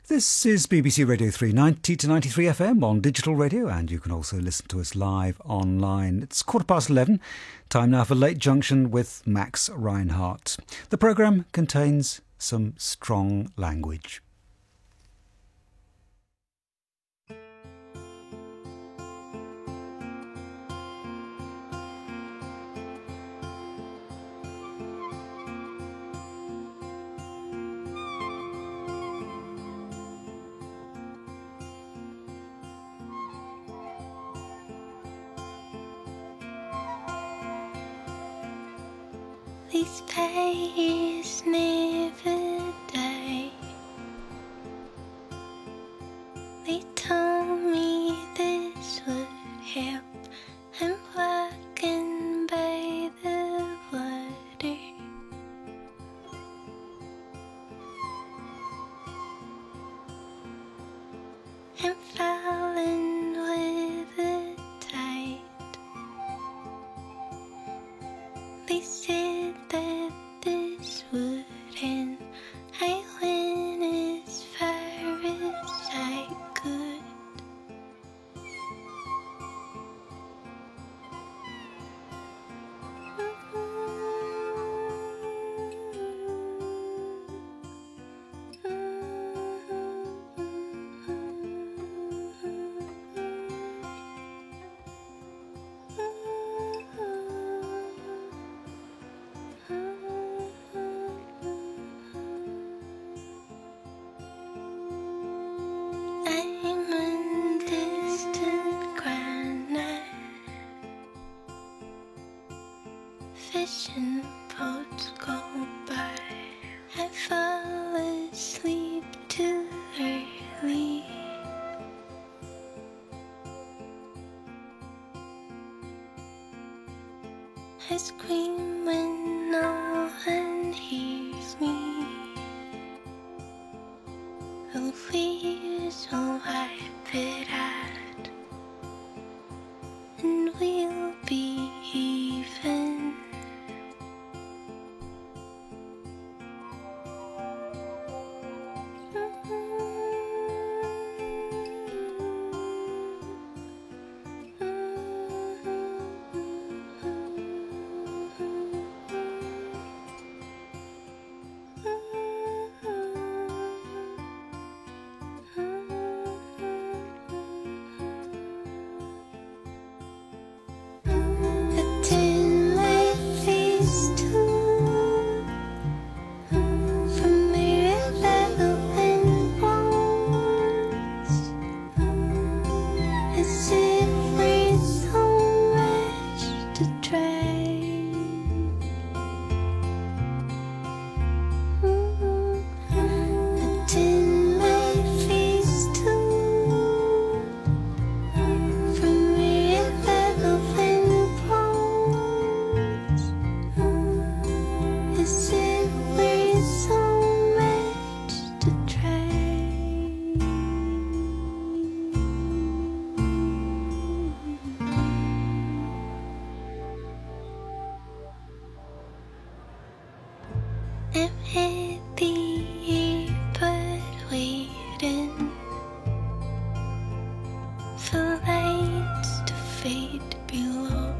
This is BBC Radio 390 to 93 FM on digital radio, and you can also listen to us live online. It's 11:15, time now for Late Junction with Max Reinhardt. The programme contains some strong language. These days never die. They told me this would help. I'm walking by the water. I'm falling with the tide. They said that this would end. I went as far as I could. I'm on distant ground now, fishing boats go by. I fall asleep too early. I scream when no one hears me. The waves will wipe it out, and we'll be even. Attend my face too, from wherever the wind blows, as if we're so much to try. Attend my face too, from wherever the wind blows, as if we're so much to try. I'm at the airport waiting for lights to fade below,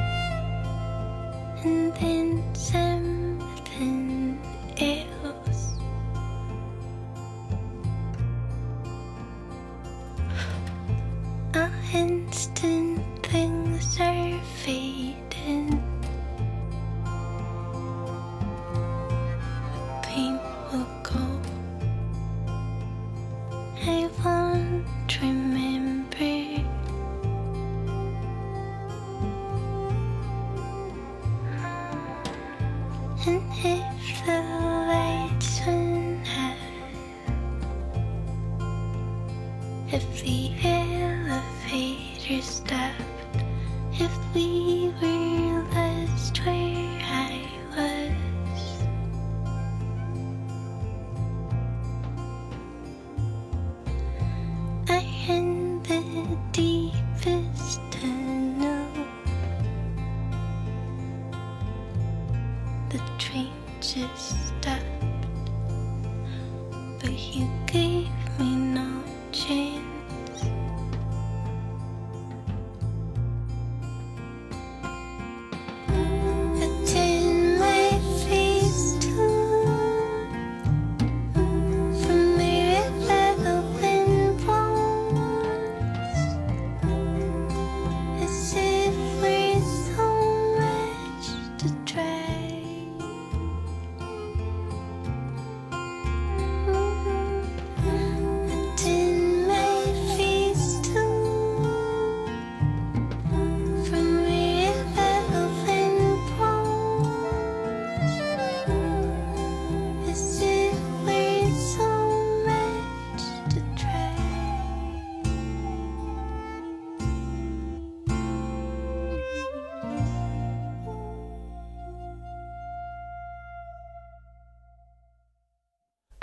and then something else. All instant things are fading. Pain will go. I won't remember. And if the lights went out, if the elevator stopped, if we were lost where I was, I in the deepest tunnel. The train just stopped, but you gave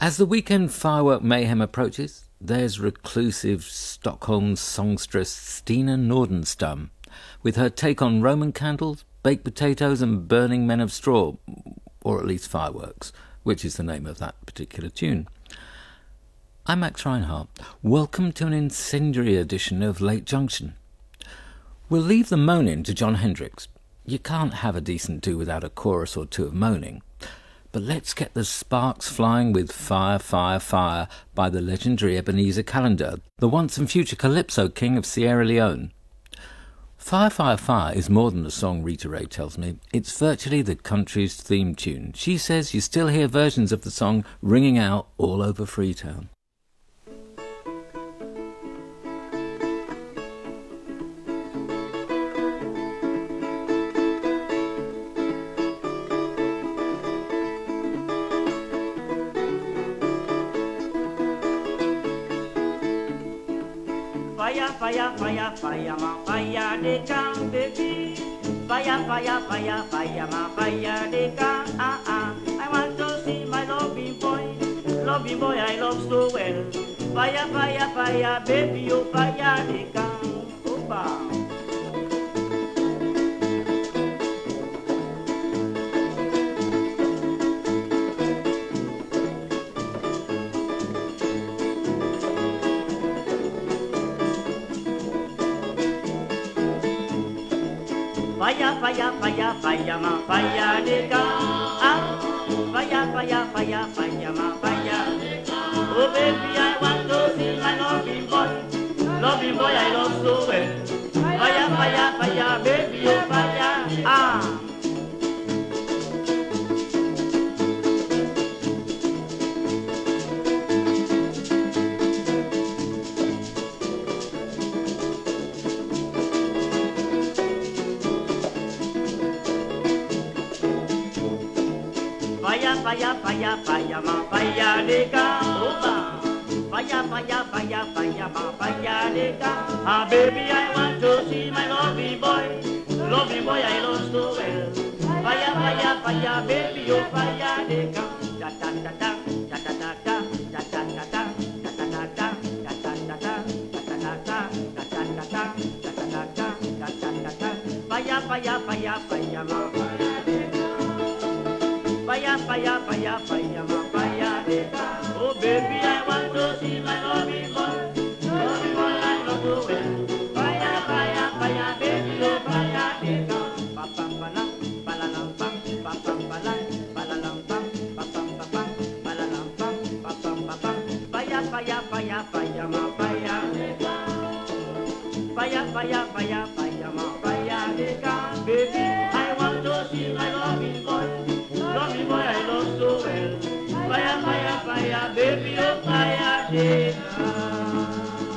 As the weekend firework mayhem approaches, there's reclusive Stockholm songstress Stina Nordenstam, with her take on Roman candles, baked potatoes and burning men of straw, or at least fireworks, which is the name of that particular tune. I'm Max Reinhardt. Welcome to an incendiary edition of Late Junction. We'll leave the moaning to Jon Hendricks. You can't have a decent do without a chorus or two of moaning. But let's get the sparks flying with Fire, Fire, Fire by the legendary Ebenezer Calendar, the once and future Calypso king of Sierra Leone. Fire, Fire, Fire is more than a song, Rita Ray tells me. It's virtually the country's theme tune. She says you still hear versions of the song ringing out all over Freetown. Fire, fire, fire, my fire, they come, baby. Fire, fire, fire, fire, my fire, they come. I want to see my loving boy I love so well. Fire, fire, fire, baby, oh fire, they come. Opa. Fire, fire, fire, fire, my fire, they come. Fire, fire, fire, fire, my fire. Oh baby, I want to see my loving boy I love so well. Fire, fire, fire, baby, oh fire, Fire, fire, fire, my fire, they come. Fire, fire, fire, fire, my fire, they come. Baby, I want to see my loving boy I love so well. Fire, fire, fire, baby, oh fire, they come. Da da da da, da da da da, da da da da, da da da da, da da da da, da da da da, da da da da, da da da da. Fire, fire, fire, fire, my fire, they come. Fire, fire, fire, fire, my fire, they come. Oh baby, I want to see my loving boy I love so well. Fire, fire, fire, baby, oh fire, they come. Pa pa pa la, pa la la pa, pa pa pa la, pa la la pa, pa pa pa pa, pa la la pa, pa pa pa pa. Fire, fire, fire, fire, my fire, they come. Fire, fire, fire, fire, my fire, they come. Baby, I want to see my loving boy I love so well. Fire, fire, fire, baby, oh fire, they come.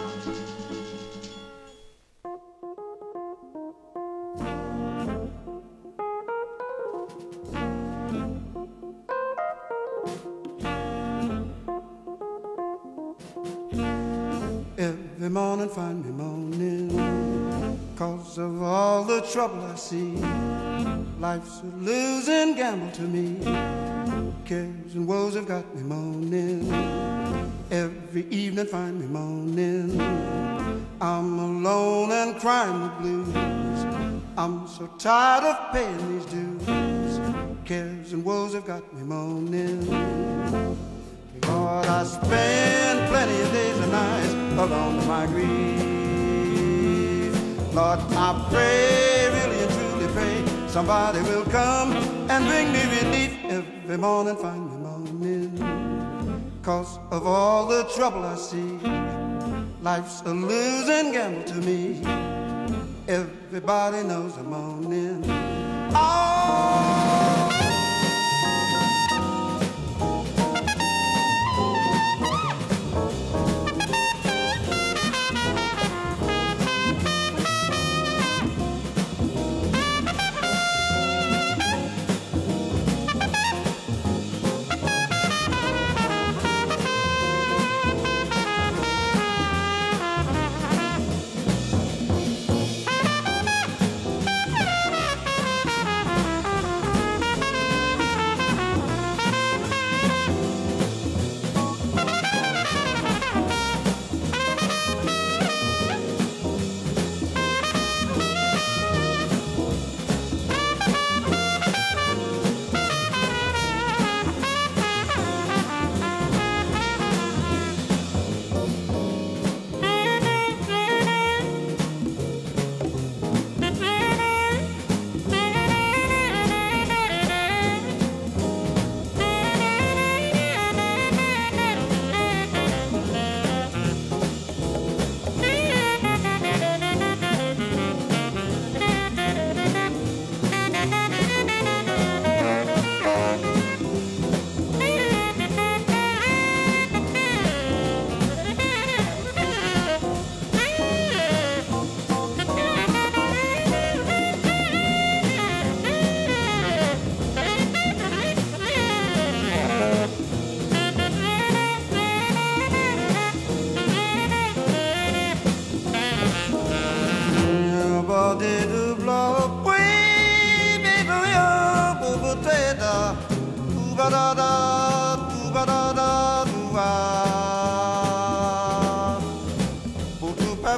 Every morning find me moaning 'cause of all the trouble I see. Life's a losing gamble to me. Cares and woes have got me moaning. Every evening find me moaning. I'm alone and crying the blues. I'm so tired of paying these dues. Cares and woes have got me moaning. Lord, I spend plenty of days and nights alone with my grief. Lord, I pray, really and truly pray, somebody will come and bring me relief. Every morning find me moaning 'cause of all the trouble I see. Life's a losing gamble to me. Everybody knows I'm moaning. Oh!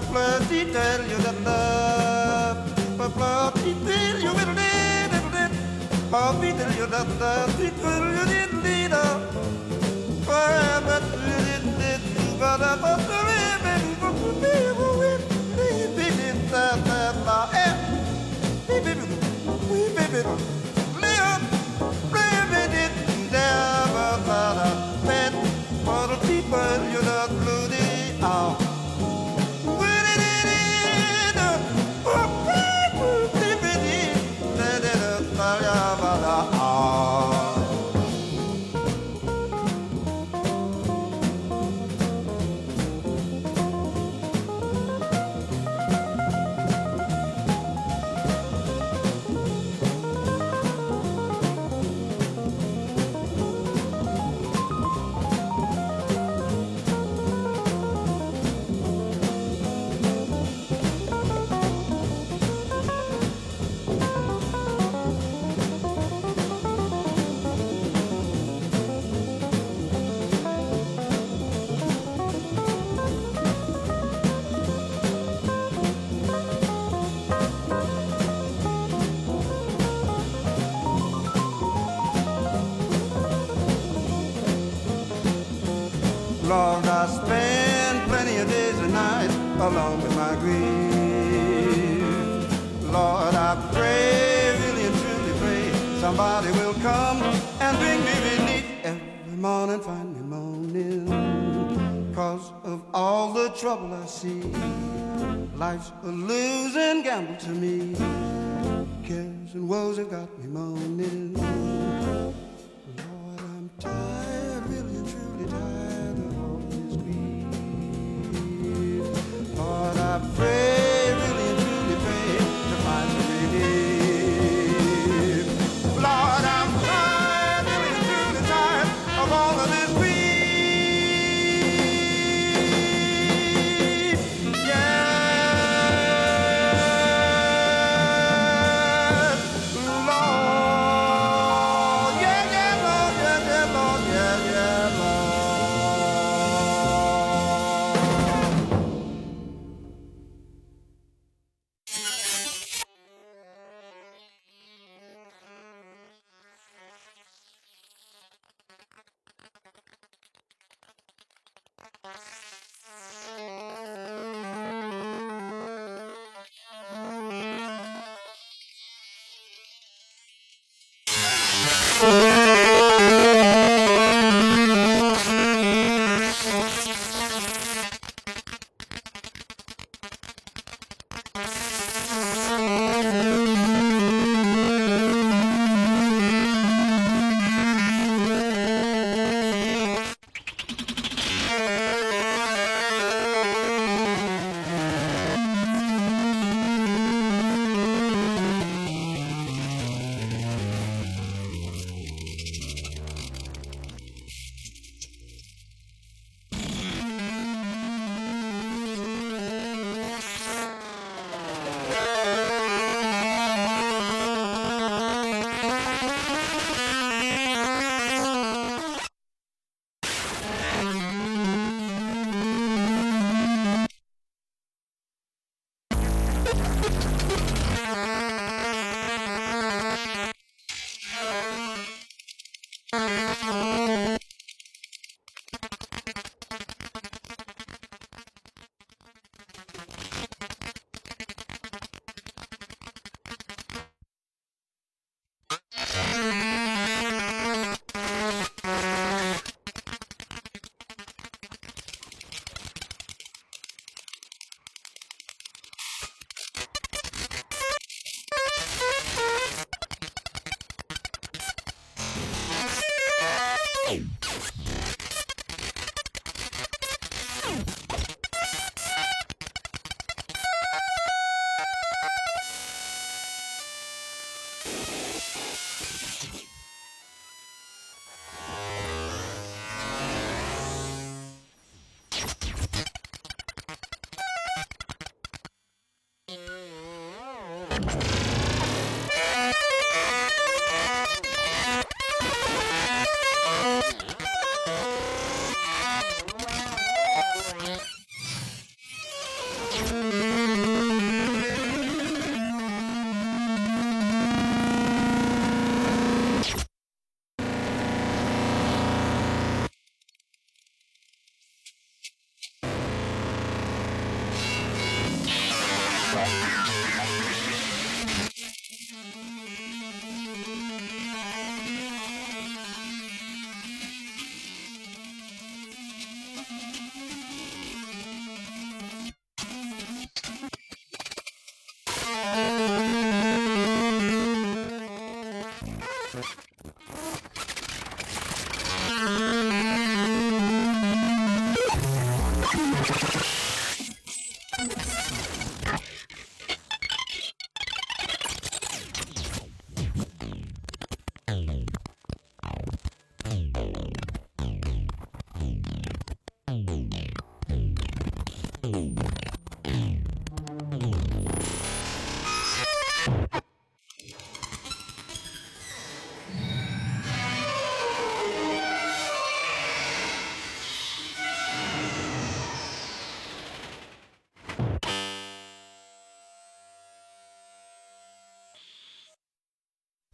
bloody tell you that love, but bloody tell you will need it. I'll be tell you that love, it will you did lead up. Forever, but I was the living for people with baby, live, it never matter. For the people you're not bloody out. Lord, I spend plenty of days and nights along with my grief. Lord, I pray, really and truly pray, somebody will come and bring me relief. Every morning find me moaning, 'cause of all the trouble I see. Life's a losing gamble to me. Cares and woes have got me moaning. Lord, I'm tired, really and truly tired of all this grief. Lord, I pray, really and truly pray, to find the relief. Lord, I'm tired, really and truly tired of all of this grief.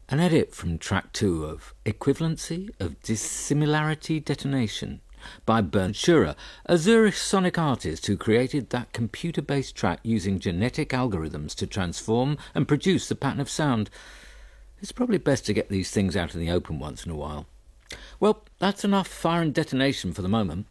An edit from track 2 of Equivalency of Dissimilarity Detonation by Bernd Schurer, a Zurich sonic artist who created that computer-based track using genetic algorithms to transform and produce the pattern of sound. It's probably best to get these things out in the open once in a while. Well, that's enough fire and detonation for the moment.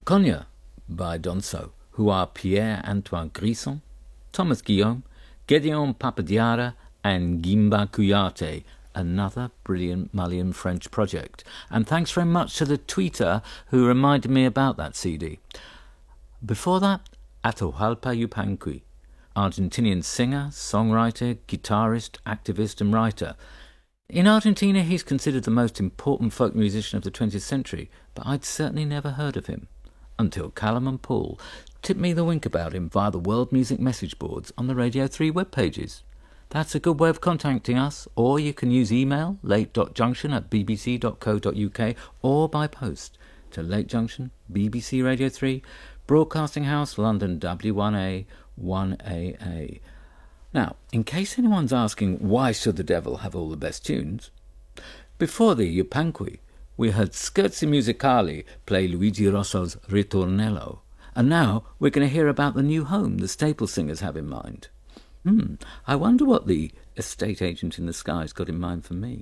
Cognac by Donceau, who are Pierre-Antoine Grisson, Thomas Guillaume, Gédéon Papadiara and Gimba Kouyaté, another brilliant Malian French project. And thanks very much to the tweeter who reminded me about that CD. Before that, Atahualpa Yupanqui, Argentinian singer, songwriter, guitarist, activist and writer. In Argentina, he's considered the most important folk musician of the 20th century, but I'd certainly never heard of him until Callum and Paul tipped me the wink about him via the World Music message boards on the Radio 3 web pages. That's a good way of contacting us, or you can use email, late.junction@bbc.co.uk, or by post to Late Junction, BBC Radio 3, Broadcasting House, London W1A 1AA. Now, in case anyone's asking why should the devil have all the best tunes, before the Yupanqui, we heard Scherzi Musicali play Luigi Rosso's Ritornello, and now we're going to hear about the new home the Staple Singers have in mind. I wonder what the estate agent in the sky's got in mind for me.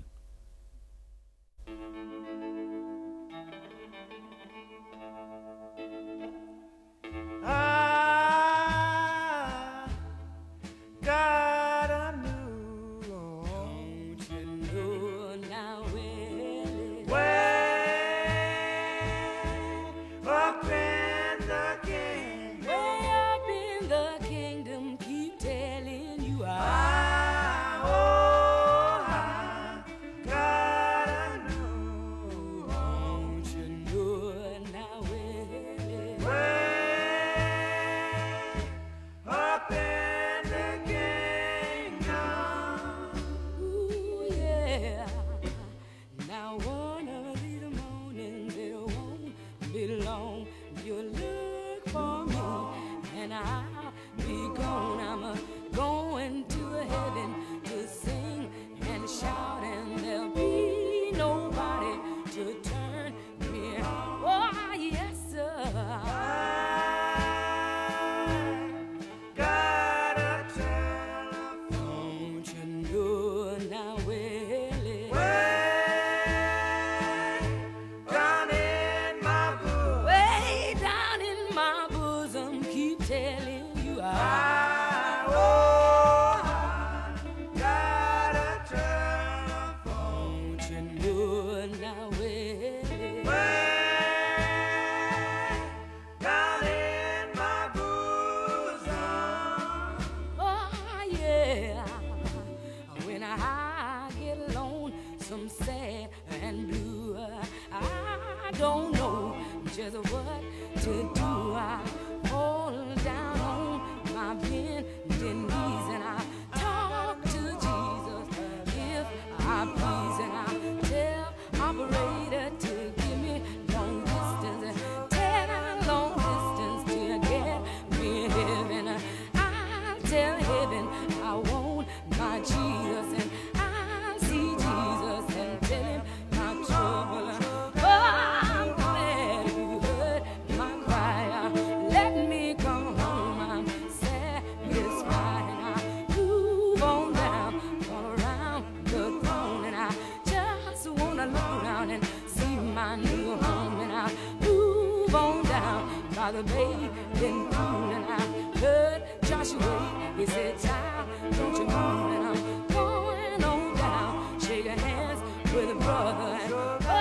The baby been cool, and I heard Joshua, he said, child, don't you move, and I'm going on down, shaking hands with a brother, and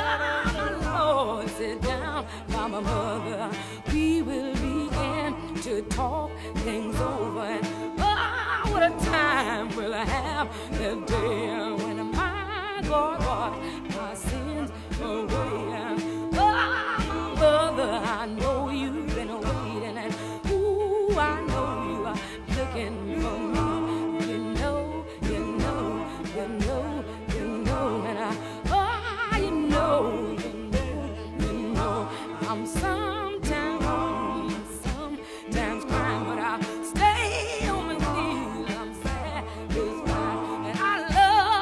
my Lord, sit down by my mother, we will begin to talk things over, and what a time we'll have that day when my God washed my sins away, and mother, I know you've been waiting, and ooh, I know you are looking for me. You know, and you know, I'm sometimes hungry, sometimes crying, but I'll stay on my knees. I'm satisfied, and I love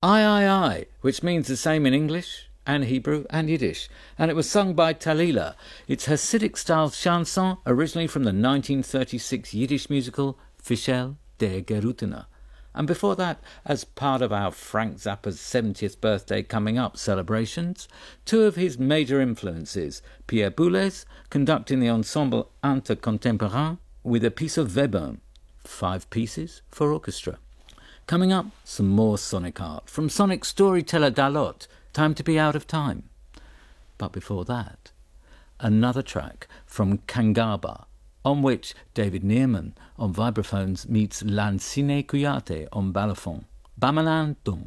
I, which means the same in English and Hebrew and Yiddish, and it was sung by Talila. It's Hasidic-style chanson, originally from the 1936 Yiddish musical Fischel der Gerutene. And before that, as part of our Frank Zappa's 70th birthday coming up celebrations, two of his major influences, Pierre Boulez, conducting the ensemble Ante Contemporain with a piece of Webern, 5 pieces for orchestra. Coming up, some more sonic art from sonic storyteller Dalot, Time to Be Out of Time. But before that, another track from Kangaba, on which David Neerman on vibraphones meets Lancine Kuyate on balafon. Bamalan Dum.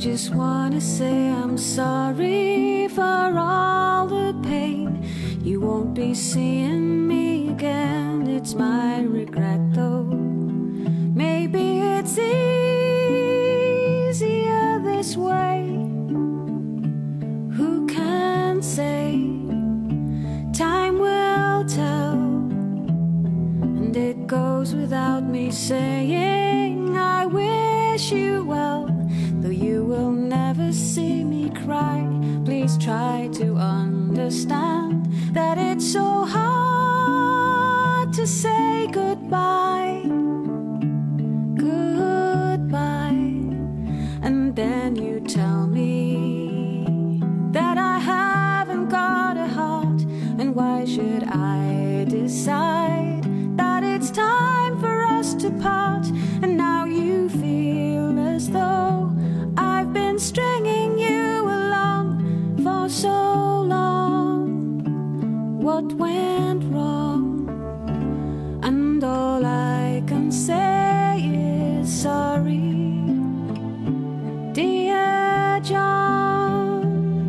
just wanna say I'm sorry for all the pain. You won't be seeing me again, it's my regret though. Maybe it's easier this way. Who can say? Time will tell. And it goes without me saying I wish you well. Though you will never see me cry, please try to understand that it's so hard to say goodbye. Goodbye. And then you tell me that I haven't got a heart. And why should I decide that it's time for us to part? And now you feel as though I've been stringing you along for so long. What went wrong? And all I can say is sorry, dear John.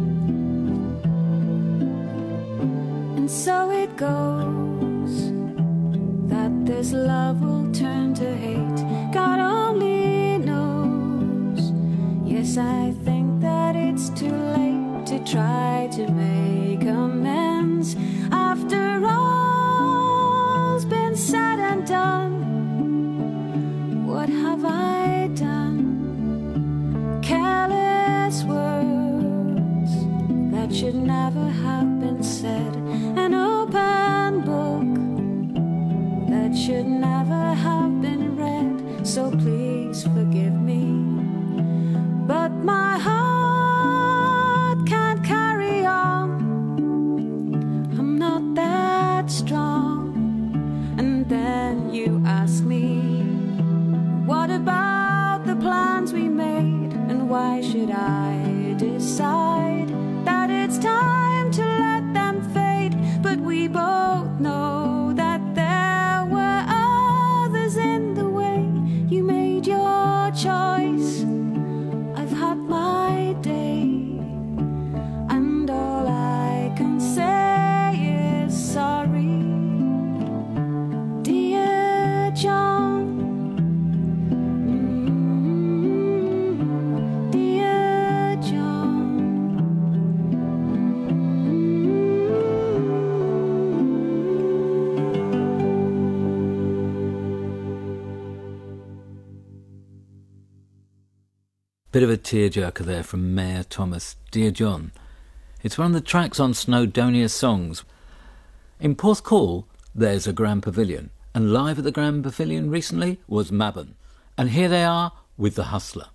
And so it goes that this love will turn to hate. God only knows. Yes, I think that it's too late to try to make amends after all's been said and done. What have I done? Careless words that should never have been said. An open book that should never have been read. So please forgive me, but my heart can't carry on. I'm not that strong. And then you ask me, what about the plans we made? And why should I decide that it's time to let them fade? But we both know that there were others in the way. You made your choice, I've had my day, and all I can say is sorry, dear John. Dear John. Bit of a tearjerker there from Mayor Thomas, Dear John. It's one of the tracks on Snowdonia Songs. In Porthcawl, there's a Grand Pavilion, and live at the Grand Pavilion recently was Mabon. And here they are with The Hustler.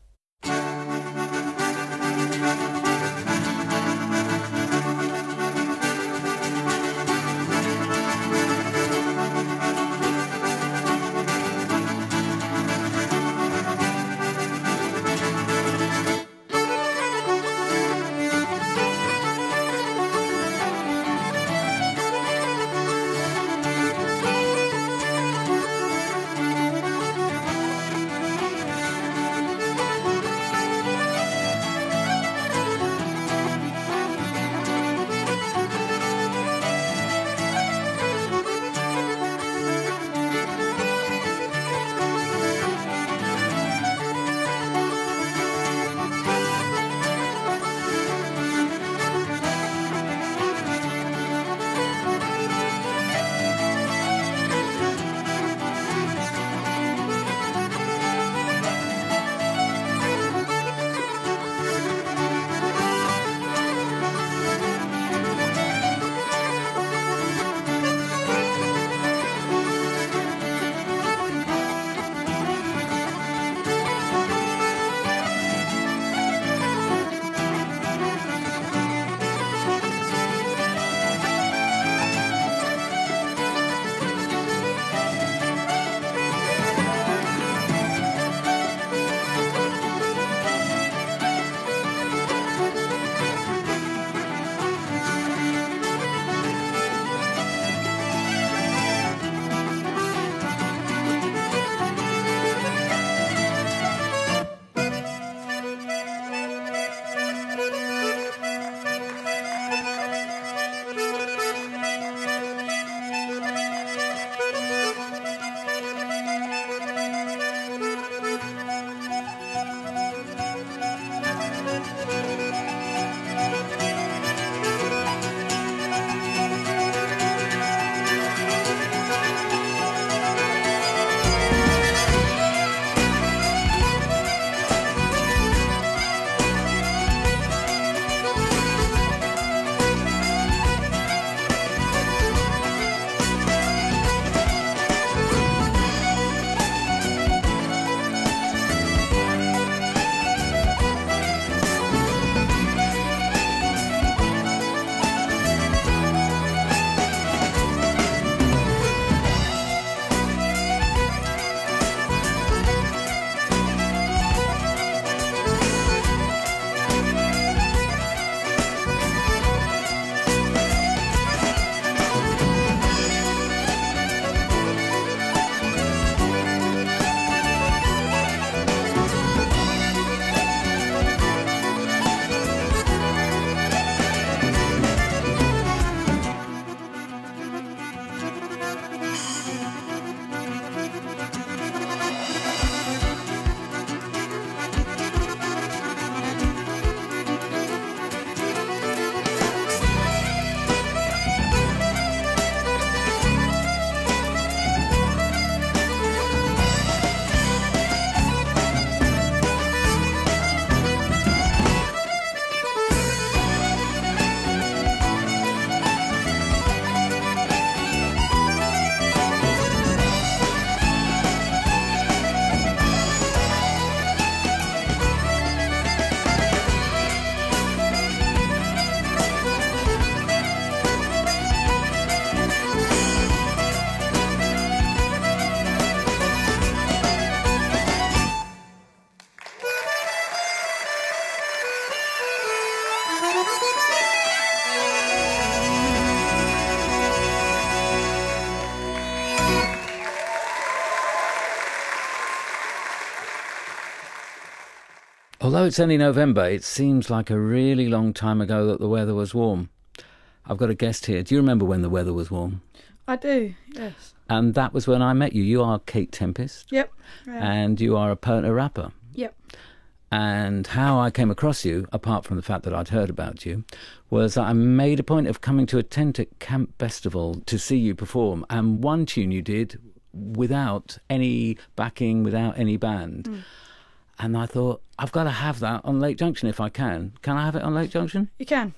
Although it's only November, it seems like a really long time ago that the weather was warm. I've got a guest here. Do you remember when the weather was warm? I do, yes. And that was when I met you. You are Kate Tempest. Yep. And you are a poet and a rapper. Yep. And how I came across you, apart from the fact that I'd heard about you, was that I made a point of coming to attend at Camp Festival to see you perform. And one tune you did without any backing, without any band. And I thought, I've got to have that on Lake Junction if I can. Can I have it on Lake Junction? You can.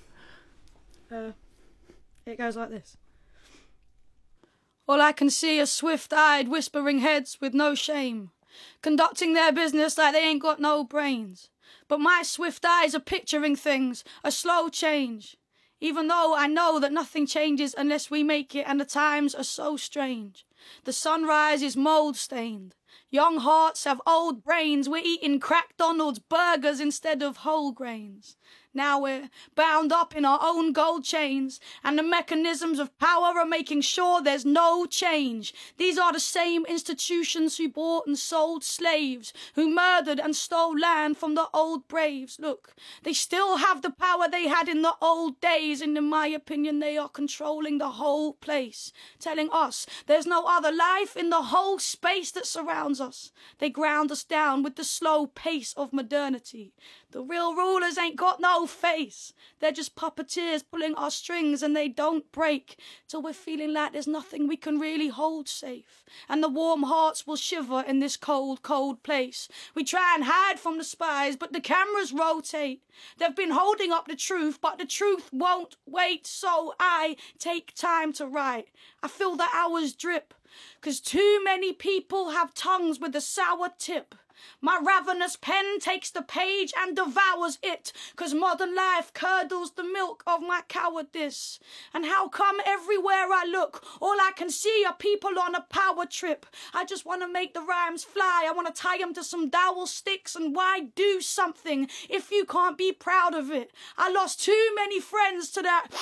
It goes like this. All I can see are swift-eyed, whispering heads with no shame, conducting their business like they ain't got no brains. But my swift eyes are picturing things, a slow change, even though I know that nothing changes unless we make it, and the times are so strange. The sunrise is mould-stained. Young hearts have old brains. We're eating cracked Donald's burgers instead of whole grains. Now we're bound up in our own gold chains, and the mechanisms of power are making sure there's no change. These are the same institutions who bought and sold slaves, who murdered and stole land from the old braves. Look, they still have the power they had in the old days, and in my opinion they are controlling the whole place, telling us there's no other life in the whole space that surrounds us. They ground us down with the slow pace of modernity. The real rulers ain't got no face. They're just puppeteers pulling our strings, and they don't break till we're feeling like there's nothing we can really hold safe. And the warm hearts will shiver in this cold, cold place. We try and hide from the spies, but the cameras rotate. They've been holding up the truth, but the truth won't wait, so I take time to write. I feel the hours drip, 'cause too many people have tongues with a sour tip. My ravenous pen takes the page and devours it, 'cause modern life curdles the milk of my cowardice. And how come everywhere I look, all I can see are people on a power trip? I just want to make the rhymes fly. I want to tie them to some dowel sticks, and why do something if you can't be proud of it? I lost too many friends to that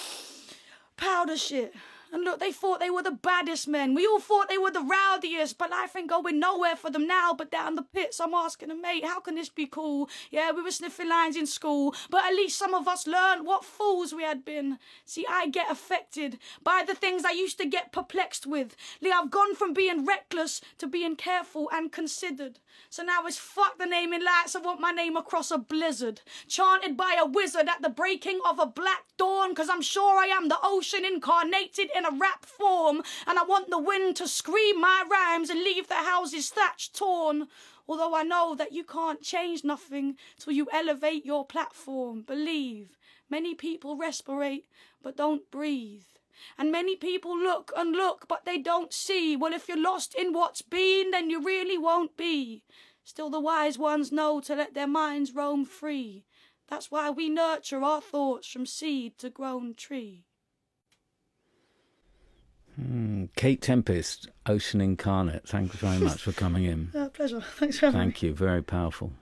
powder shit. And look, they thought they were the baddest men. We all thought they were the rowdiest, but life ain't going nowhere for them now but down the pits. I'm asking a mate, how can this be cool? Yeah, we were sniffing lines in school, but at least some of us learned what fools we had been. See, I get affected by the things I used to get perplexed with. Lee, I've gone from being reckless to being careful and considered. So now it's fuck the naming lights. I want my name across a blizzard, chanted by a wizard at the breaking of a black dawn, 'cause I'm sure I am the ocean incarnated in a rap form, and I want the wind to scream my rhymes and leave the houses thatched torn. Although I know that you can't change nothing till you elevate your platform. Believe, many people respirate but don't breathe. And many people look and look, but they don't see. Well, if you're lost in what's been, then you really won't be. Still the wise ones know to let their minds roam free. That's why we nurture our thoughts from seed to grown tree. Kate Tempest, Ocean Incarnate. Thanks very much for coming in. Pleasure. Thanks for having me. Thank you. Very powerful.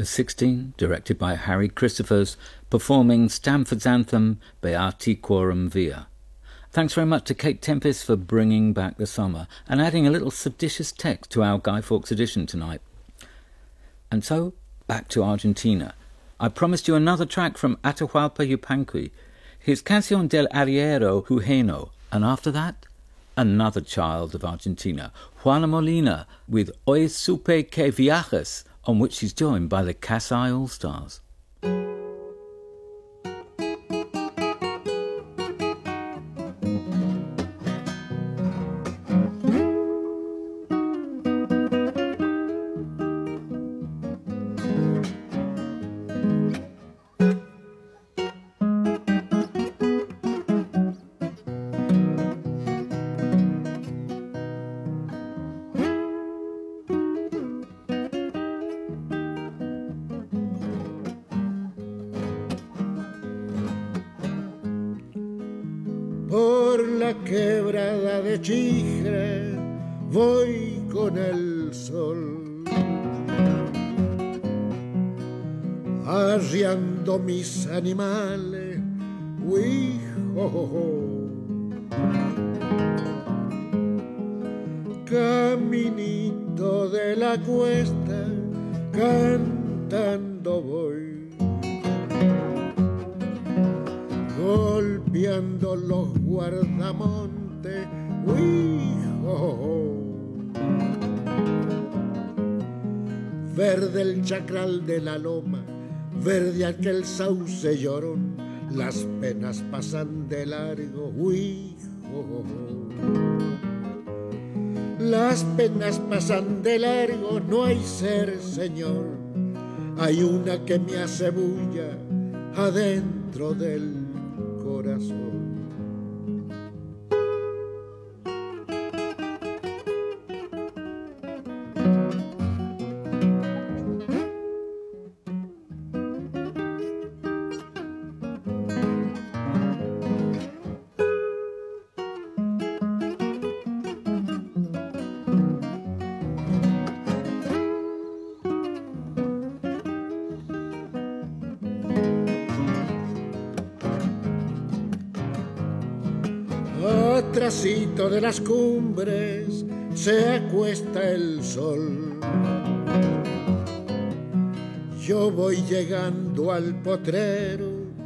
The 16, directed by Harry Christophers, performing Stamford's anthem Beati Quorum Via. Thanks very much to Kate Tempest for bringing back the summer and adding a little seditious text to our Guy Fawkes edition tonight. And so, back to Argentina. I promised you another track from Atahualpa Yupanqui, his Canción del Arriero Jujeño, and after that, another child of Argentina, Juana Molina, with Hoy Supe Que Viajes, on which she's joined by the Kasai All-Stars. Por la quebrada de Chigre voy con el sol, arriando mis animales, caminito de la cuesta, cantando voy, golpeando los guardamontes, verde el chacral de la loma, verde aquel sauce llorón, las penas pasan de largo, las penas pasan de largo, no hay ser, señor, hay una que me hace bulla adentro del corazón. Trasito de las cumbres se acuesta el sol. Yo voy llegando al potrero,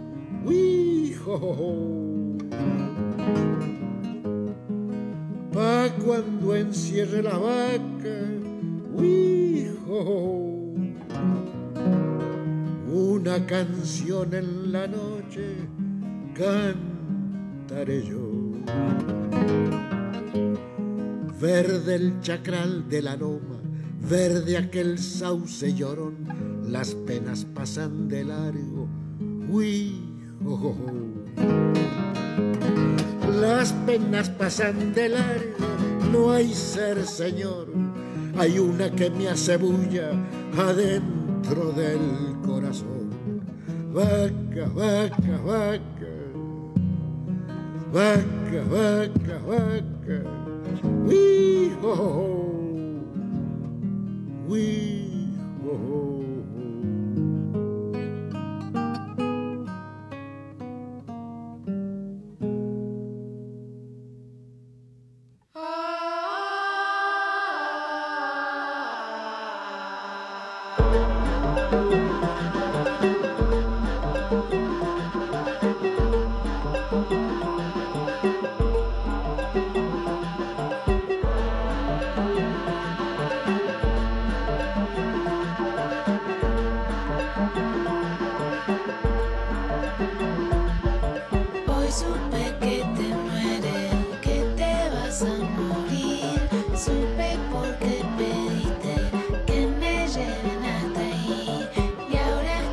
pa' cuando encierre la vaca, una canción en la noche cantaré yo. Verde el chacral de la loma, verde aquel sauce llorón, las penas pasan de largo, las penas pasan de largo, no hay ser, señor, hay una que me hace bulla adentro del corazón. Vaca, vaca, vaca, vaca, vaca, vaca, wee-ho-ho, wee-ho-ho. Y ahora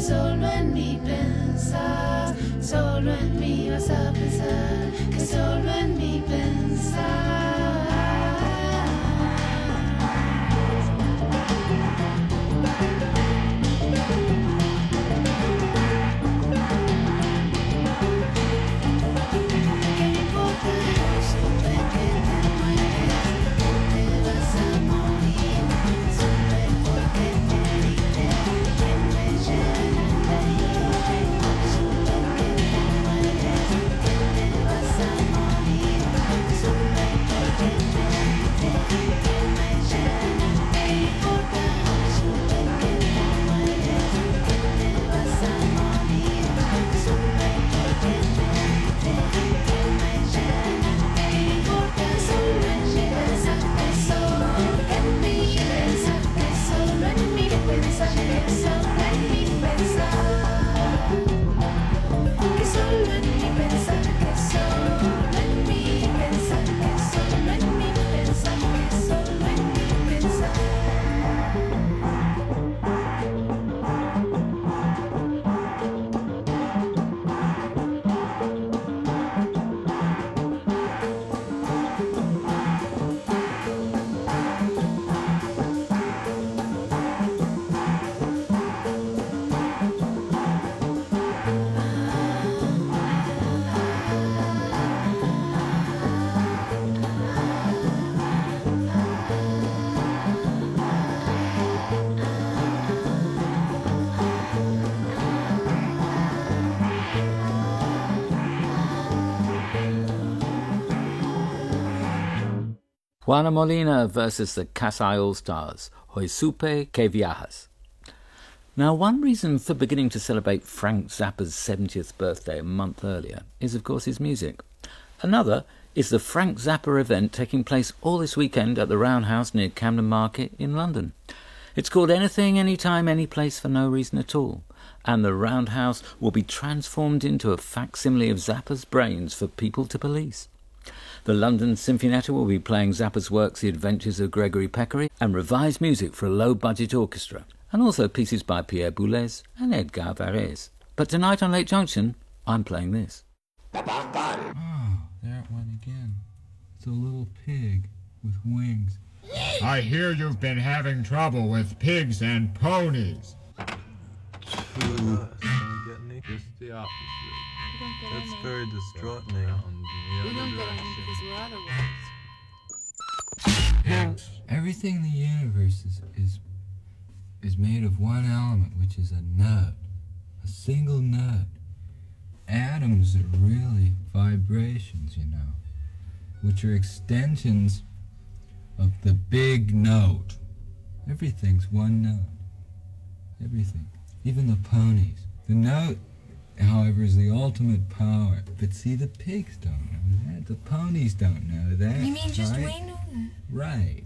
solo en mí pensar, solo en mí vas a pensar, que solo en mí pensar. Juana Molina versus the Kasai All-Stars, Hoy Supe Que Viajas. Now, one reason for beginning to celebrate Frank Zappa's 70th birthday a month earlier is, of course, his music. Another is the Frank Zappa event taking place all this weekend at the Roundhouse near Camden Market in London. It's called Anything, Anytime, Anyplace for No Reason at All, and the Roundhouse will be transformed into a facsimile of Zappa's brains for people to police. The London Sinfonietta will be playing Zappa's works The Adventures of Gregory Peccary and revised music for a low-budget orchestra, and also pieces by Pierre Boulez and Edgar Varese. But tonight on Late Junction, I'm playing this. Oh, there it went again. It's a little pig with wings. I hear you've been having trouble with pigs and ponies. Just the opposite. That's very distraughting. We don't get any because we're otherwise. Everything in the universe is made of one element, which is a nut. A single nut. Atoms are really vibrations, you know, which are extensions of the big note. Everything's one note. Everything. Even the ponies. The note, however, is the ultimate power. But see, the pigs don't know that. The ponies don't know that. You mean just right? we know that? Right.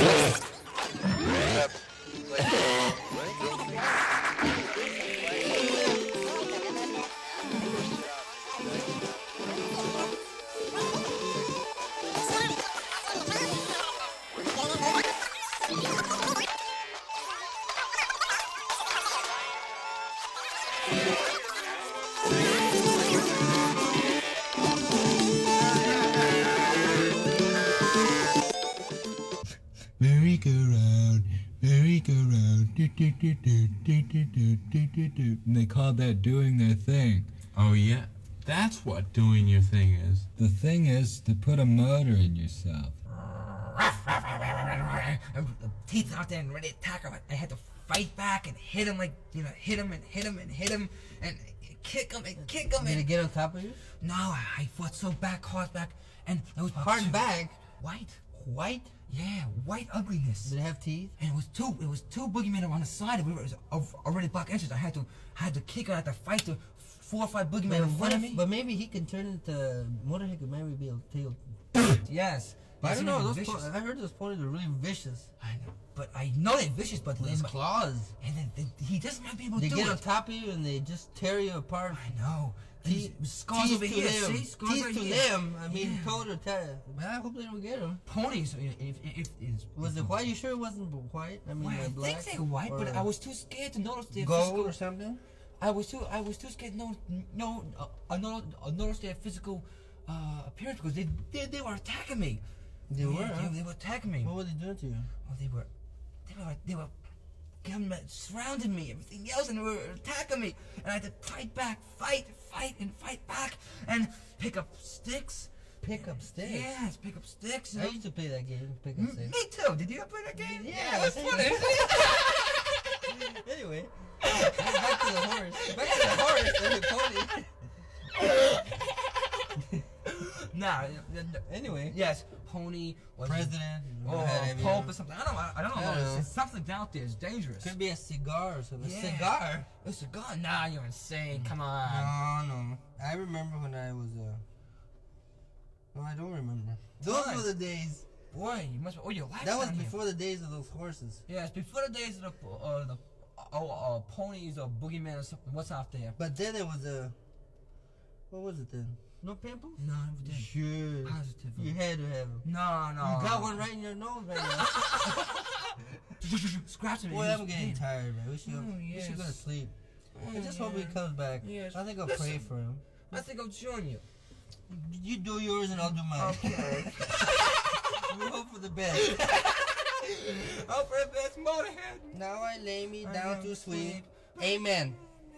Merry-go-round, merry-go-round, do-do-do-do-do-do-do-do-do-do. And they call that doing their thing. Oh yeah, that's what doing your thing is. The thing is to put a motor in yourself. The teeth out there and ready to attack him. I had to fight back and hit him hit him and kick him and kick him. Did he get on top of you? No, I fought so back, hard back, and it was hard back. White? Yeah, white ugliness. Did it have teeth? And it was two boogeymen on the side of it. It was already black inches. I had to kick her. I had to fight the 4 or 5 boogeymen in front of me. But maybe he could turn into motorhead could maybe be able to. Yes. But I don't know. I heard those ponies are really vicious. I know. But I know they're vicious, but his claws. And then he just might be able to do it. They get on top of you and they just tear you apart. I know. Scars teeth over here. See? Scars teeth right to here. them. I mean, toe to toe. But I hope they don't get them. Ponies. Was it white? You sure it wasn't white? I mean, I black. think they're white, but I was too scared to notice. Gold or something? I was too scared to notice their physical appearance because they were attacking me. They were? They were attacking me. What were they doing to you? Oh, they were surrounding me, everything else, and they were attacking me. And I had to fight back, fight back, and pick up sticks. Pick up sticks? Yes, pick up sticks. I used to play that game, pick up sticks. Me too. Did you ever play that game? Yeah, it was funny. Anyway, back to the horse. Back to the horse and the pony. Nah. Anyway. Yes, pony. President. Or Pope or something. I don't know. It's something out there is dangerous. Could be a cigar or something. Yeah. A cigar? A cigar? Nah, you're insane. Come on. No. I remember when I was no, I don't remember. Those were the days. Boy, you must. Oh, your life. That was before the days of those horses. Yeah, it's before the days of the ponies or boogeyman or something. What's out there? But then it was what was it then? No pimples? No, it didn't. Sure. Positive. You had to have them. No. You got one right in your nose right now. Scratching me. Boy, I'm getting tired, man. We should go to sleep. I just hope he comes back. Yes. I think I'll pray for him. I think I'll join you. You do yours and I'll do mine. Okay. We hope for the best. Hope for the best, Motorhead. Now I lay me down to sleep. Amen.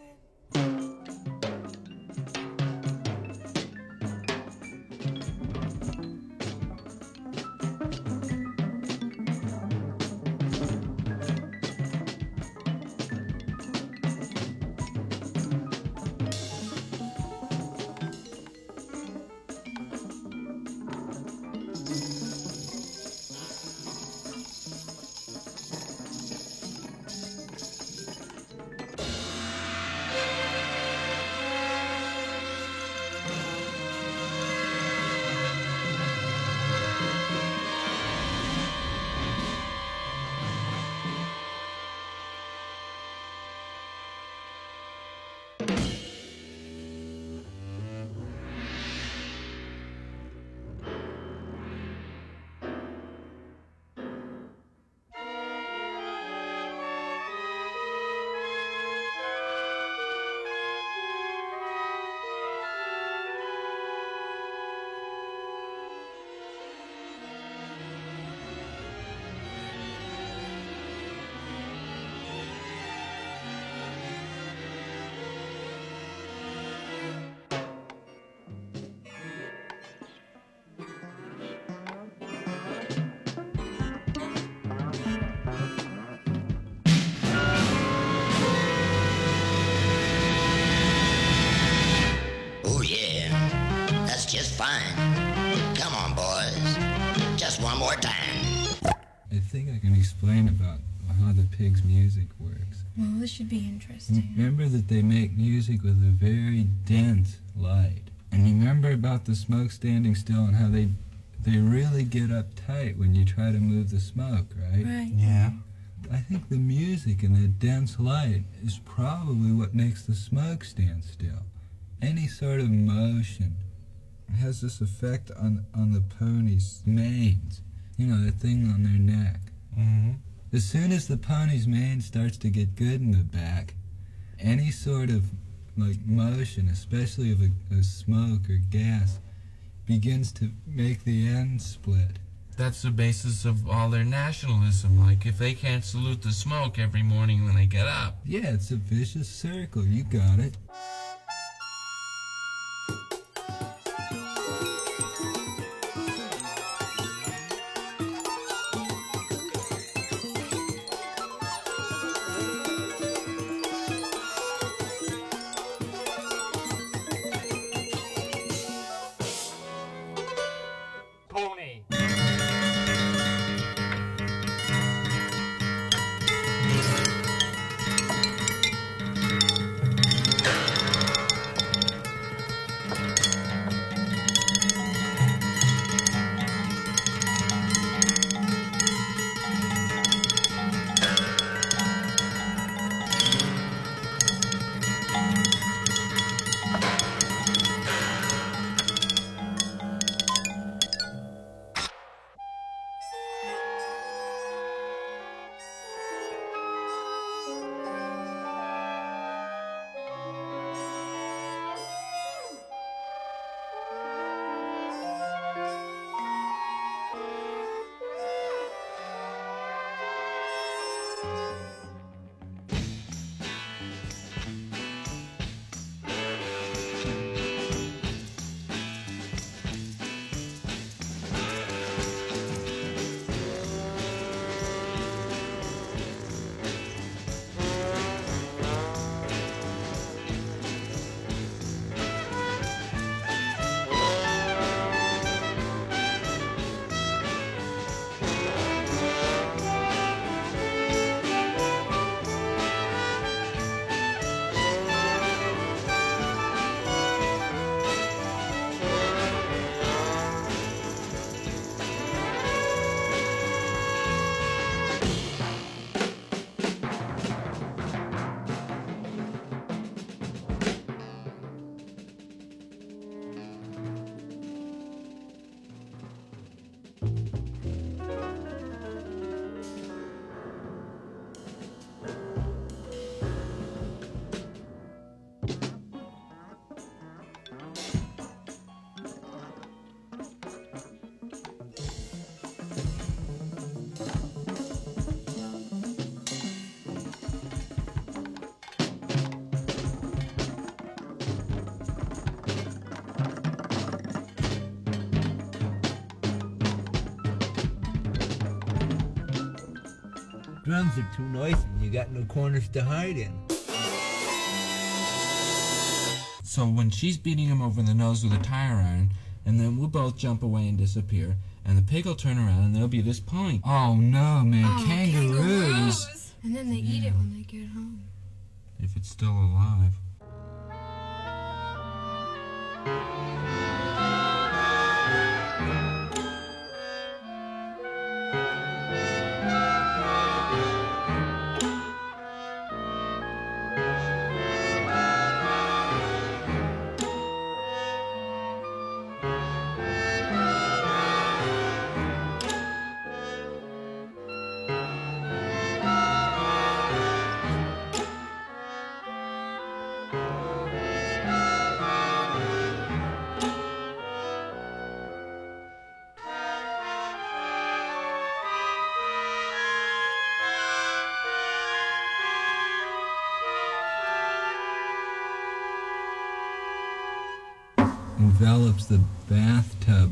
fine. Come on, boys. Just one more time. I think I can explain about how the Pigs' music works. Well, this should be interesting. Remember that they make music with a very dense light. And remember about the smoke standing still and how they really get uptight when you try to move the smoke, right? Right. Yeah. I think the music and the dense light is probably what makes the smoke stand still. Any sort of motion has this effect on the pony's manes. You know, the thing on their neck. Mm-hmm. As soon as the pony's mane starts to get good in the back, any sort of motion, especially of a smoke or gas, begins to make the ends split. That's the basis of all their nationalism. Like, if they can't salute the smoke every morning when they get up. Yeah, it's a vicious circle. You got it. Drums are too noisy. You got no corners to hide in. So when she's beating him over the nose with a tire iron, and then we'll both jump away and disappear, and the pig will turn around and there'll be this pony. Oh no, man, kangaroos! And then they eat it when they get home. If it's still alive. Envelops the bathtub.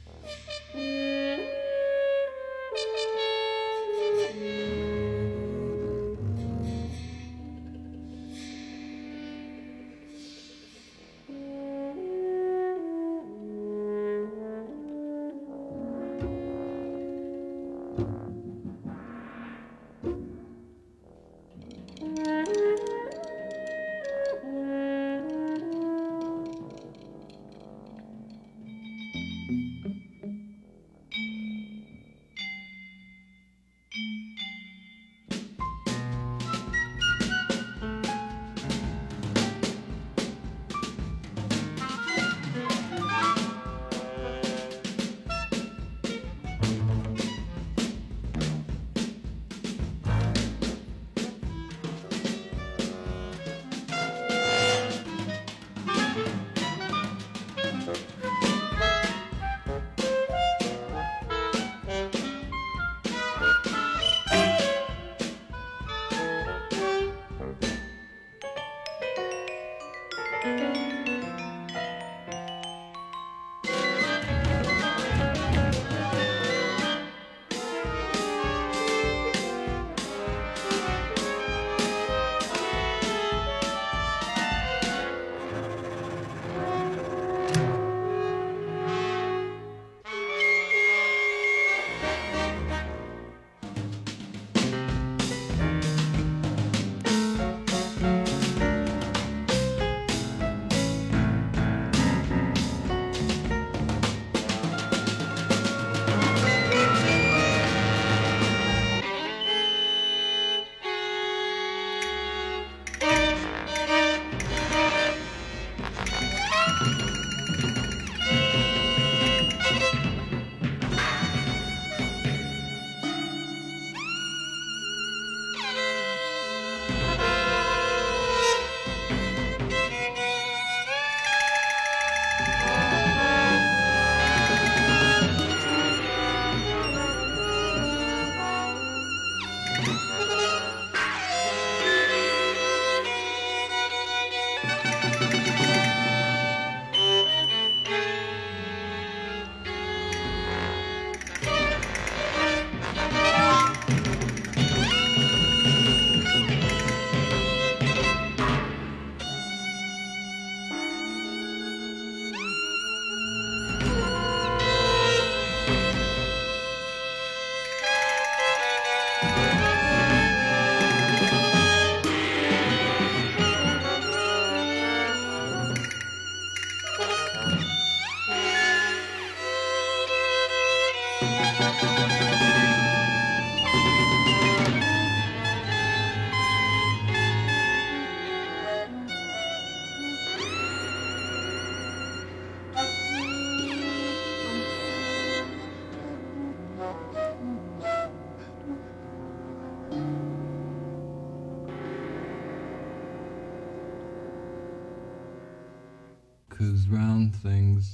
Because round things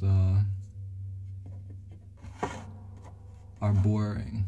are boring.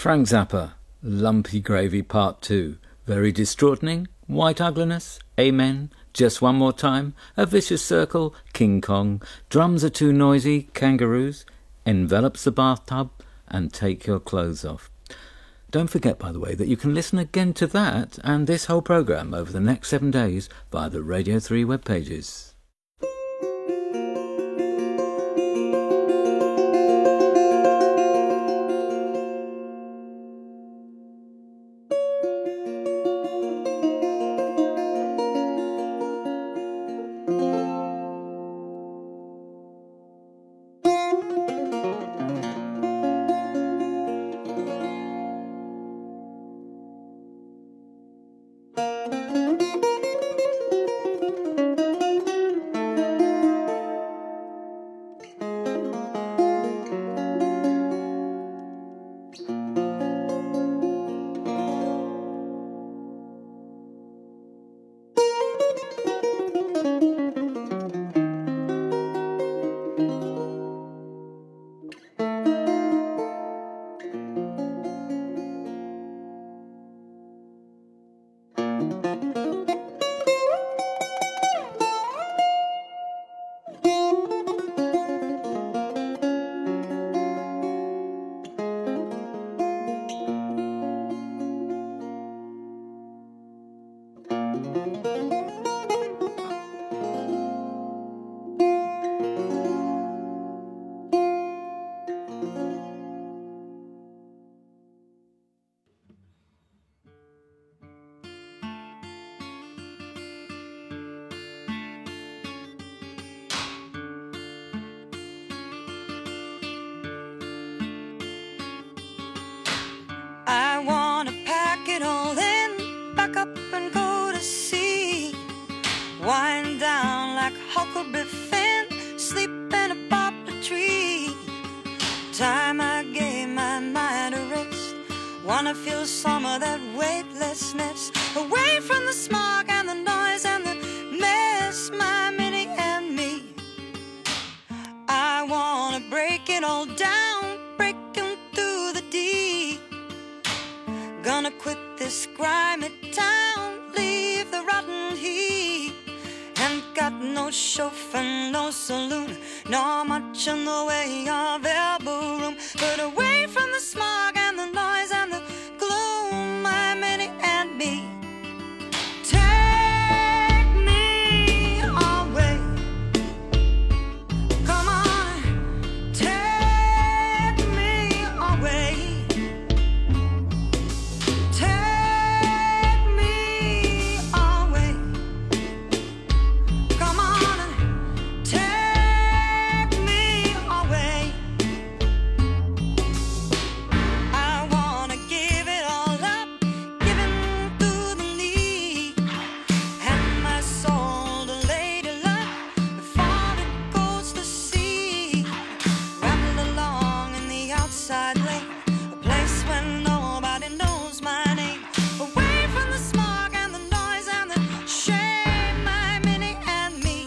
Frank Zappa, Lumpy Gravy Part 2. Very Distraughting, White Ugliness, Amen, Just One More Time, A Vicious Circle, King Kong, Drums Are Too Noisy, Kangaroos, Envelops the Bathtub, and Take Your Clothes Off. Don't forget, by the way, that you can listen again to that and this whole programme over the next 7 days via the Radio 3 web pages. I wanna pack it all in, pack up and go to sea. Wind down like Huckleberry Finn, sleeping above the tree. Time I gave my mind a rest, wanna feel some of that weightlessness, away from the smog and the noise and the mess, my Minnie and me. I wanna break it all down, breaking through the deep. Gonna quit this grimy town, leave the rotten heap. Ain't got no chauffeur, no saloon, nor much in the way of elbow room, but away from the smog and the noise and the gloom, my Minnie and me. Take me away. Come on, take me away. Take me away. Come on and take me away. I wanna give it all up, giving through the knee, and my soul to Lady Luck before it goes to sea. Rattle along in the outside lane, a place where nobody knows my name, away from the smog and the noise and the shame, my Minnie and me.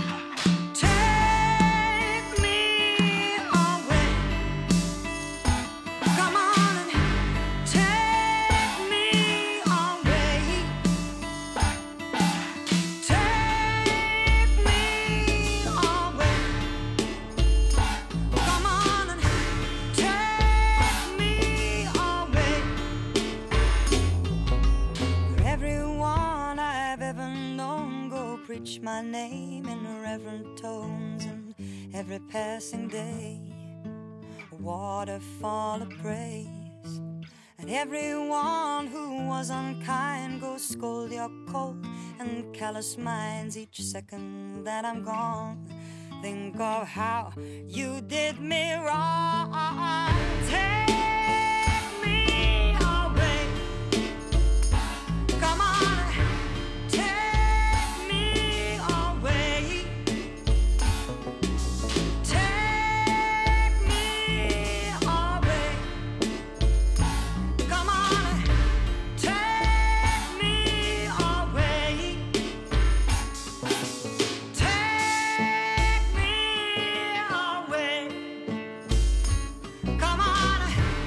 Take me away. Come on and take me away. Take me away. Come on and take me away. Where everyone I've ever known go preach my name in reverent tones, and every passing day a waterfall of praise. And everyone who was unkind go scold your cold and callous minds each second that I'm gone. Think of how you did me wrong. Take me away. Come on, take me away. Take me away. Come on, take me away. Take me away. Come on.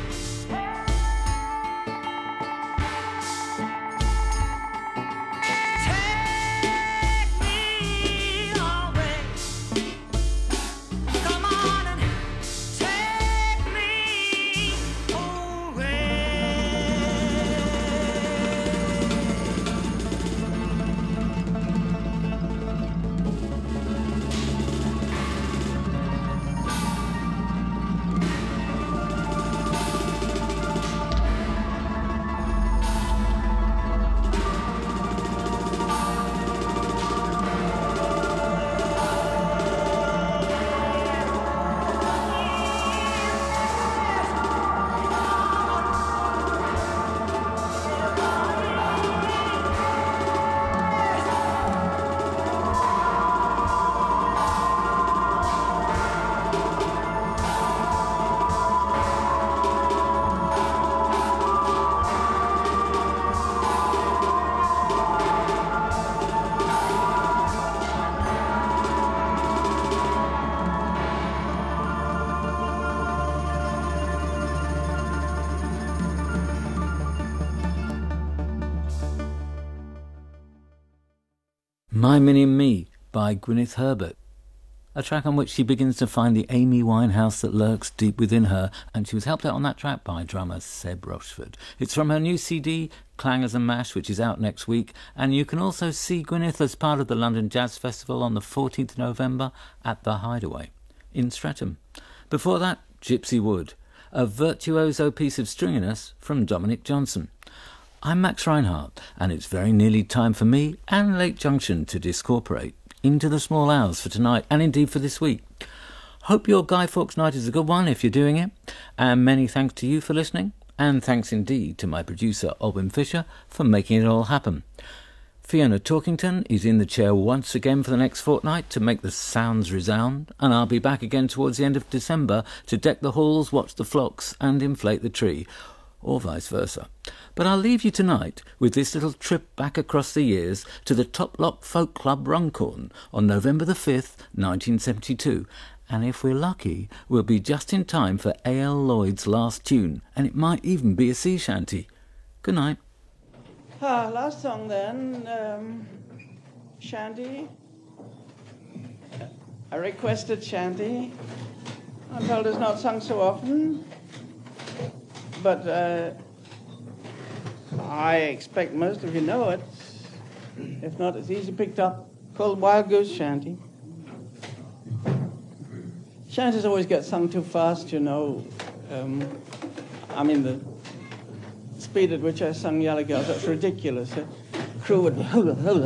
My Minnie and Me by Gwyneth Herbert, a track on which she begins to find the Amy Winehouse that lurks deep within her, and she was helped out on that track by drummer Seb Rochford. It's from her new CD, Clangers and Mash, which is out next week, and you can also see Gwyneth as part of the London Jazz Festival on the 14th of November at the Hideaway in Streatham. Before that, Gypsy Wood, a virtuoso piece of stringiness from Dominic Johnson. I'm Max Reinhardt, and it's very nearly time for me and Lake Junction to discorporate into the small hours for tonight, and indeed for this week. Hope your Guy Fawkes night is a good one if you're doing it, and many thanks to you for listening, and thanks indeed to my producer Albin Fisher for making it all happen. Fiona Torkington is in the chair once again for the next fortnight to make the sounds resound, and I'll be back again towards the end of December to deck the halls, watch the flocks and inflate the tree, or vice versa. But I'll leave you tonight with this little trip back across the years to the Top Lock Folk Club Runcorn on November the 5th, 1972. And if we're lucky, we'll be just in time for A.L. Lloyd's last tune, and it might even be a sea shanty. Good night. Last song then, shanty. A requested shanty. I'm told it's not sung so often, but I expect most of you know it. If not, it's easy picked up. Called Wild Goose Shanty. Shanties always get sung too fast, you know. I mean, the speed at which I sung Yellow Girls, that's ridiculous. Crew would like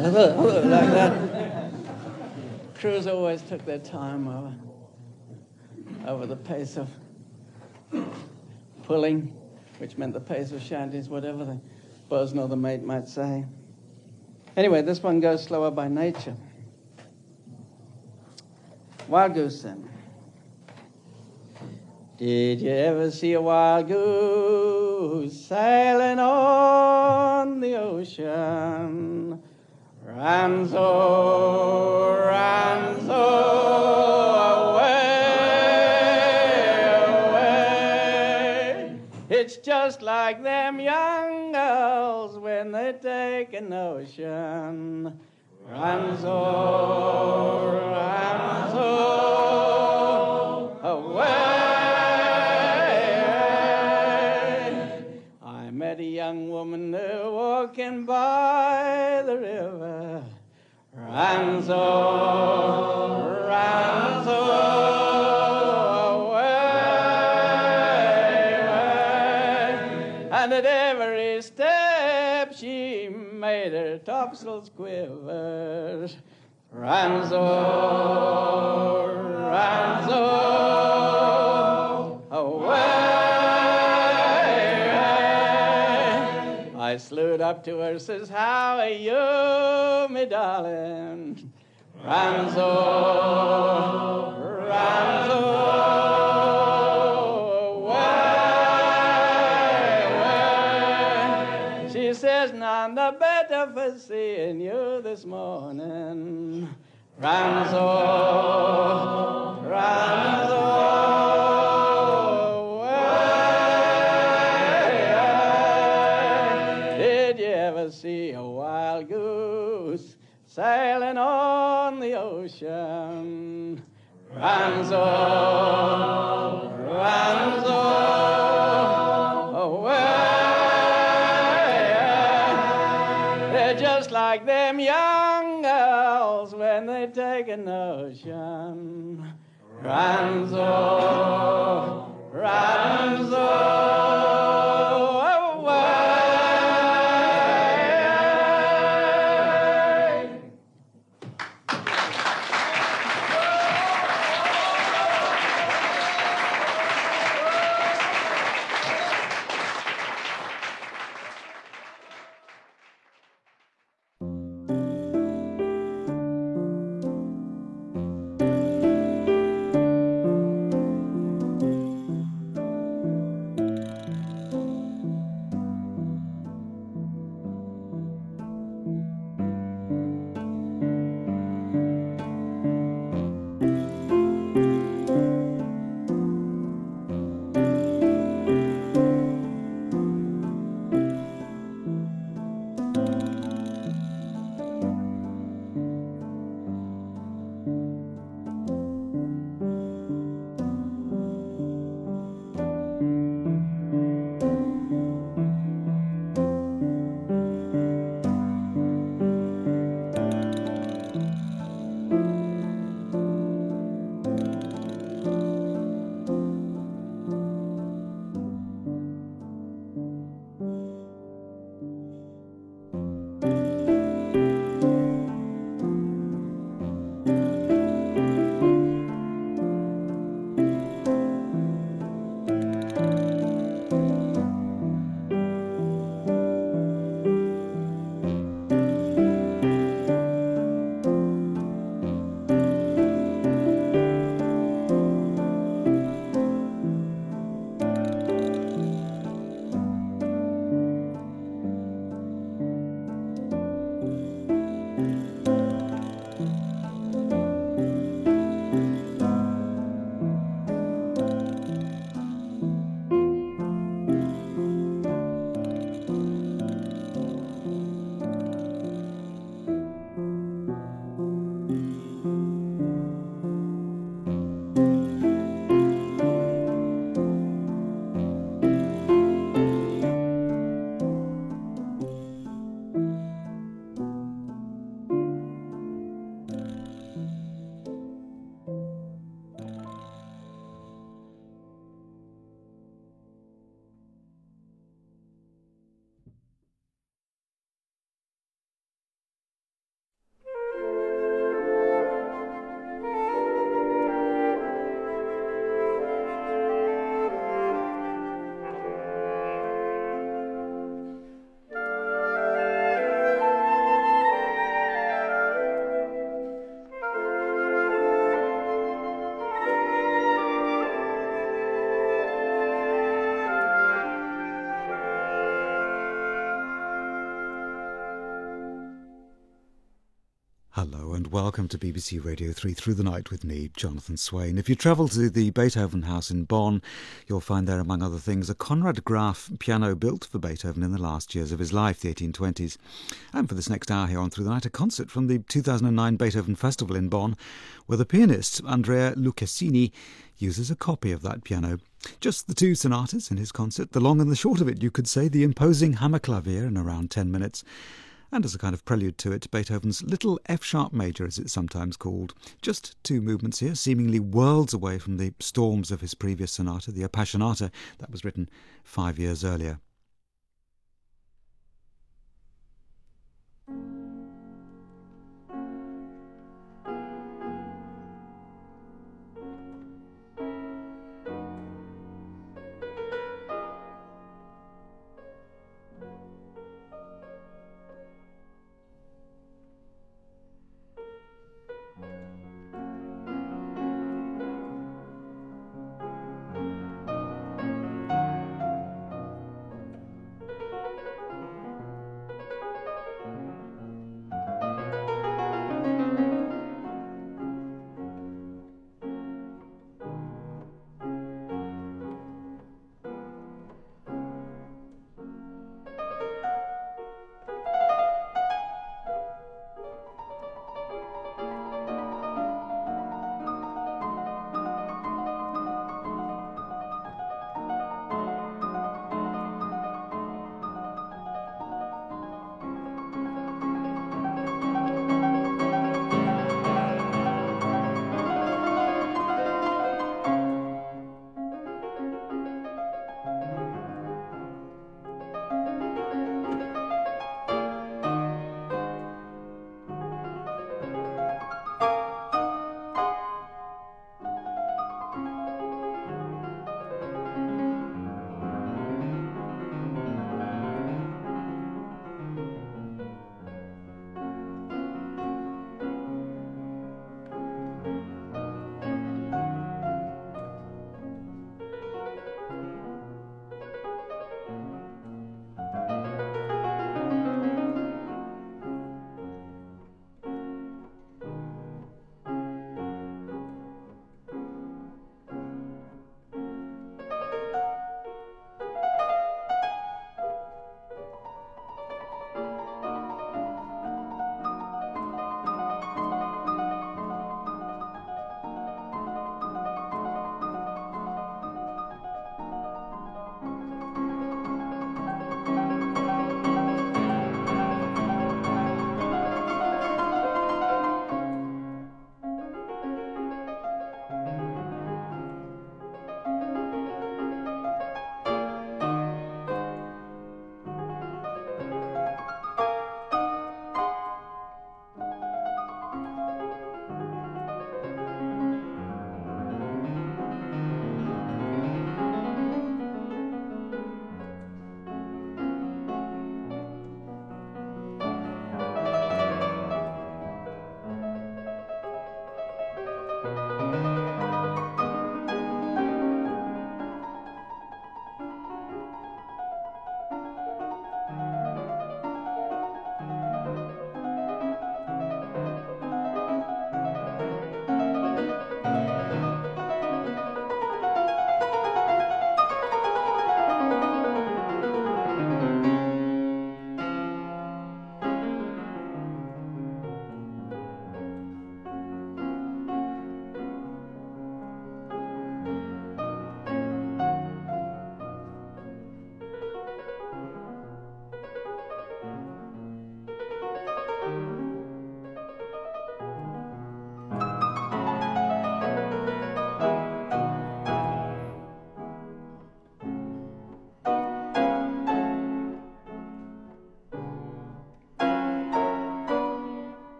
that. Crews always took their time over the pace of pulling, which meant the pace of shanties, whatever the bosun or the mate might say. Anyway, this one goes slower by nature. Wild goose then. Did you ever see a wild goose sailing on the ocean? Ranzo, ranzo, away, away. It's just like them young girls when they take a notion. Ranzo, ranzo, away. I met a young woman walking by the river. Ranzo, ranzo, away. And at every step she made her topsails quiver. Ranzo, ranzo, away. I slewed up to her, says, how are you, me darling? Ranzo, ranzo, away. She says, none the better for seeing you this morning. Ranzo, ranzo, away. Did you ever see a wild goose sailing on the ocean? Ranzo, ranzo, away. They're just like them young girls when they take a notion. Ranzo, ranzo, Hello and welcome to BBC Radio 3 Through the Night with me, Jonathan Swain. If you travel to the Beethoven House in Bonn, you'll find there, among other things, a Conrad Graf piano built for Beethoven in the last years of his life, the 1820s. And for this next hour here on Through the Night, a concert from the 2009 Beethoven Festival in Bonn, where the pianist Andrea Lucchesini uses a copy of that piano. Just the two sonatas in his concert, the long and the short of it, you could say, the imposing Hammerklavier in around 10 minutes. And as a kind of prelude to it, Beethoven's Little F-sharp Major, as it's sometimes called. Just two movements here, seemingly worlds away from the storms of his previous sonata, the Appassionata, that was written 5 years earlier.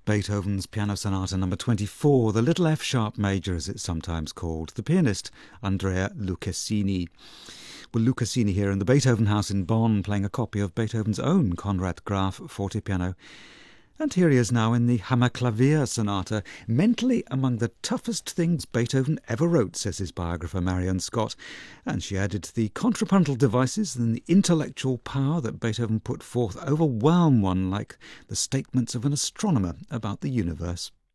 Beethoven's Piano Sonata number 24, the Little F Sharp Major as it's sometimes called, the pianist Andrea Lucchesini. Well, Lucchesini here in the Beethoven House in Bonn playing a copy of Beethoven's own Conrad Graf fortepiano. And here he is now in the Hammerklavier Sonata, mentally among the toughest things Beethoven ever wrote, says his biographer Marion Scott. And she added the contrapuntal devices and the intellectual power that Beethoven put forth overwhelm one like the statements of an astronomer about the universe.